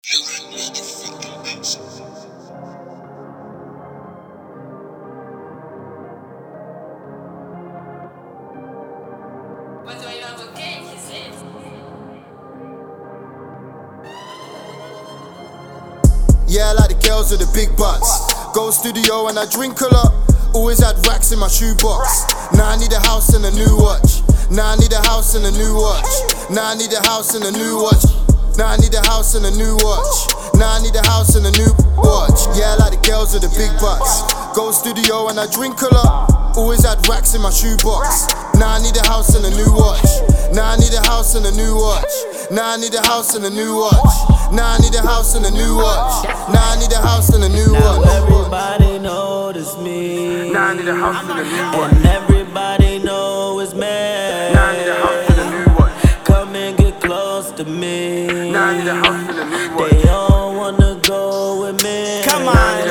Yeah, I like the girls with the big butts. Go studio and I drink a lot. Always had racks in my shoebox. Now I need a house and a new watch. Now I need a house and a new watch. Now I need a house and a new watch. Now I need a house and a new watch. Now I need a house and a new watch. Yeah, I like the girls with the big butts. Go studio and I drink a lot. Always had racks in my shoebox. Now I need a house and a new watch. Now I need a house and a new watch. Now I need a house and a new watch. Now I need a house and a new watch. Now I need a house and a new watch. Now everybody notice me. Now I need a house and a new watch. And everybody know it's me. Now I need a house and a new watch. Come and get close to me. Now I need a house and a new watch. They all wanna go with me. Come on,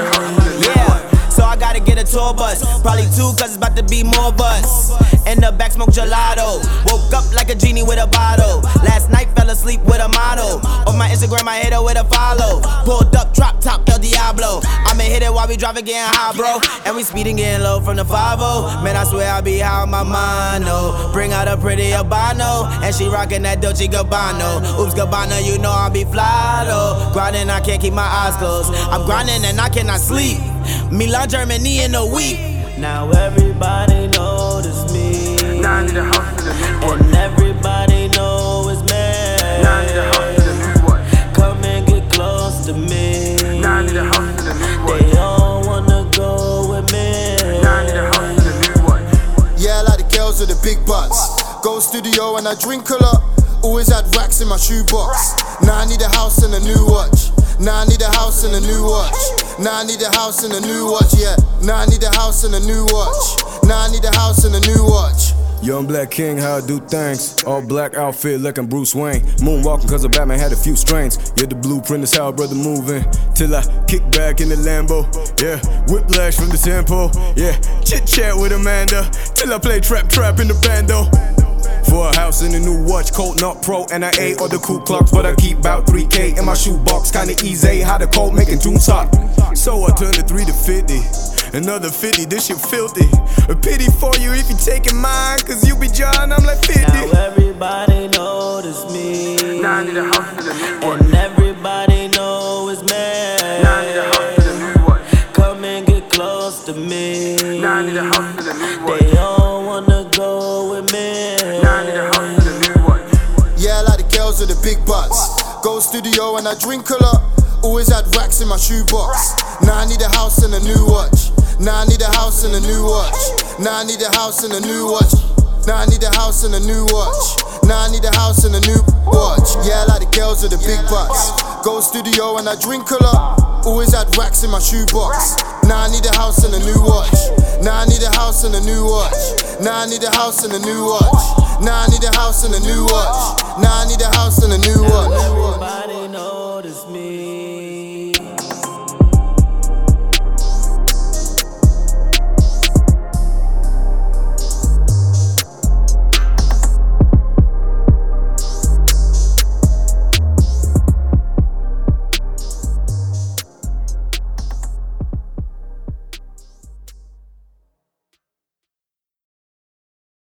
yeah. So I gotta get a tour bus. Probably two, cause it's about to be more of us. In the back, smoke gelato. Woke up like a genie with a bottle. Last night, fell asleep with a model. On my Instagram, I hit her with a follow. Pulled up, drop top, El Diablo. I'ma hit it while we driving, getting high, bro. And we speeding, getting low from the 5-0. Man, I swear I be high on my mind, no. Bring out a pretty albino. And she rockin' that Dolce Gabbana. Oops, Gabbana, you know I be fly, though. Grinding, I can't keep my eyes closed. I'm grinding and I cannot sleep. Milan, Germany in a week. Now everybody notice me. Now I need a house and a new watch. And everybody know it's me. Now I need a house and a new watch. Come and get close to me. Now I need a house and a new watch. They all wanna go with me. Now I need a house and a new watch. Yeah, I like the girls with the big butts. Go studio and I drink a lot. Always had racks in my shoebox. Now I need a house and a new watch. Now I need a house and a new watch. Now I need a house and a new watch, yeah. Now I need a house and a new watch. Now I need a house and a new watch. Young black king, how I do things. All black outfit looking Bruce Wayne. Moonwalking cause the Batman had a few strains. Yeah, the blueprint is how a brother moving. Till I kick back in the Lambo. Yeah, whiplash from the tempo. Yeah, chit chat with Amanda. Till I play trap in the bando. For a house and a new watch, Colt not pro, and I ain't or the Ku Klux, but I keep about 3K in my shoebox. Kinda easy, how the Colt making tunes hot. So I turn the 3 to 50. Another 50, this shit filthy. A pity for you if you taking mine, cause you be John, I'm like 50. Now everybody notice me. Now I need a house and a new watch. And everybody know it's me. Now I need a house and a new watch. Come and get close to me. Now I need a house and a new watch. They all wanna go with me. Now I need a house and a new watch. Yeah, I like the girls with the big butts. Go studio and I drink a lot. Always had racks in my shoebox. Now I need a house and a new watch. Now I need a house and a new watch. Now I need a house and a new watch. Now I need a house and a new watch. Now I need a house and a new watch. Yeah, I like the girls with the big butts. Go studio and I drink a lot. Always had racks in my shoebox. Now I need a house and a new watch. Now I need a house and a new watch. Now I need a house and a new watch. Now I need a house and a new watch. Now I need a house and a new watch. Everybody knows